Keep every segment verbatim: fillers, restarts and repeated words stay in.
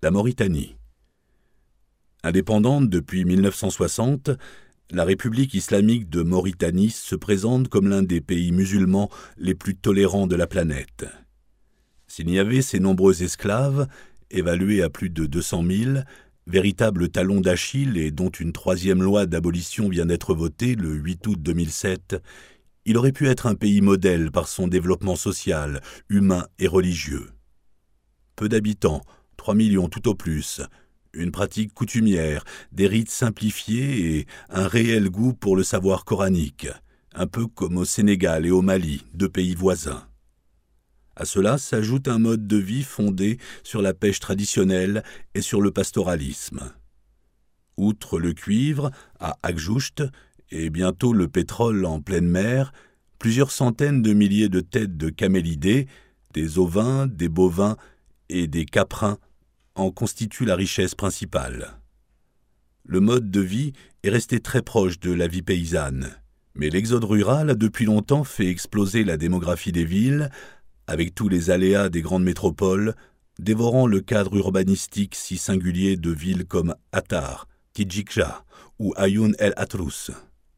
La Mauritanie. Indépendante depuis mille neuf cent soixante, la République islamique de Mauritanie se présente comme l'un des pays musulmans les plus tolérants de la planète. S'il y avait ces nombreux esclaves, évalués à plus de deux cent mille, véritables talons d'Achille et dont une troisième loi d'abolition vient d'être votée le huit août deux mille sept, il aurait pu être un pays modèle par son développement social, humain et religieux. Peu d'habitants, trois millions tout au plus, une pratique coutumière, des rites simplifiés et un réel goût pour le savoir coranique, un peu comme au Sénégal et au Mali, deux pays voisins. À cela s'ajoute un mode de vie fondé sur la pêche traditionnelle et sur le pastoralisme. Outre le cuivre, à Agjoust, et bientôt le pétrole en pleine mer, plusieurs centaines de milliers de têtes de camélidés, des ovins, des bovins et des caprins en constituent la richesse principale. Le mode de vie est resté très proche de la vie paysanne, mais l'exode rural a depuis longtemps fait exploser la démographie des villes, avec tous les aléas des grandes métropoles, dévorant le cadre urbanistique si singulier de villes comme Attar, Tidjikja ou Ayoun El Atrous.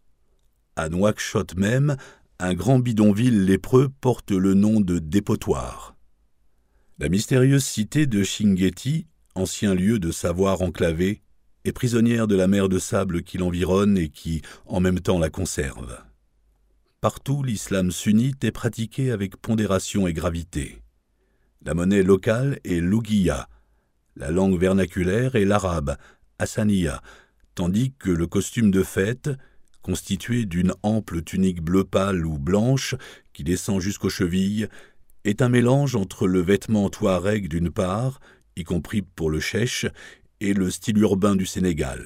À Nouakchott même, un grand bidonville lépreux porte le nom de dépotoir. La mystérieuse cité de Chinguetti, ancien lieu de savoir enclavé, est prisonnière de la mer de sable qui l'environne et qui, en même temps, la conserve. Partout, l'islam sunnite est pratiqué avec pondération et gravité. La monnaie locale est l'ouguiya, la langue vernaculaire est l'arabe, hassaniya, tandis que le costume de fête, constitué d'une ample tunique bleu pâle ou blanche qui descend jusqu'aux chevilles, est un mélange entre le vêtement touareg d'une part, y compris pour le chèche, et le style urbain du Sénégal.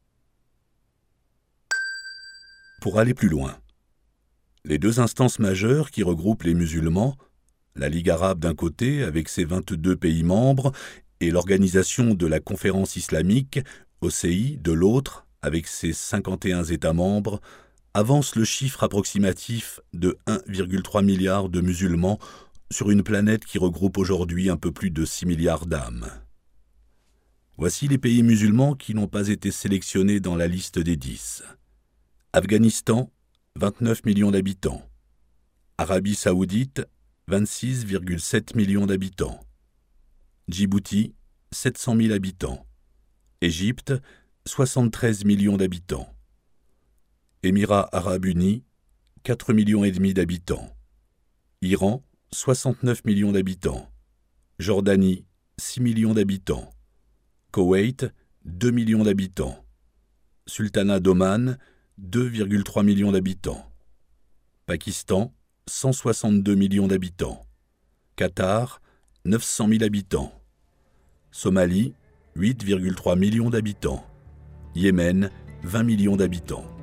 Pour aller plus loin, les deux instances majeures qui regroupent les musulmans, la Ligue arabe d'un côté avec ses vingt-deux pays membres et l'organisation de la Conférence islamique, O C I, de l'autre, avec ses cinquante et un États membres, avance le chiffre approximatif de un virgule trois milliard de musulmans sur une planète qui regroupe aujourd'hui un peu plus de six milliards d'âmes. Voici les pays musulmans qui n'ont pas été sélectionnés dans la liste des dix. Afghanistan, vingt-neuf millions d'habitants. Arabie saoudite, vingt-six virgule sept millions d'habitants. Djibouti, sept cent mille habitants. Égypte, soixante-treize millions d'habitants. Émirats arabes unis, quatre millions et demi d'habitants. Iran, soixante-neuf millions d'habitants. Jordanie, six millions d'habitants. Koweït, deux millions d'habitants. Sultanat d'Oman, deux virgule trois millions d'habitants. Pakistan, cent soixante-deux millions d'habitants. Qatar, neuf cent mille habitants. Somalie, huit virgule trois millions d'habitants. Yémen, vingt millions d'habitants.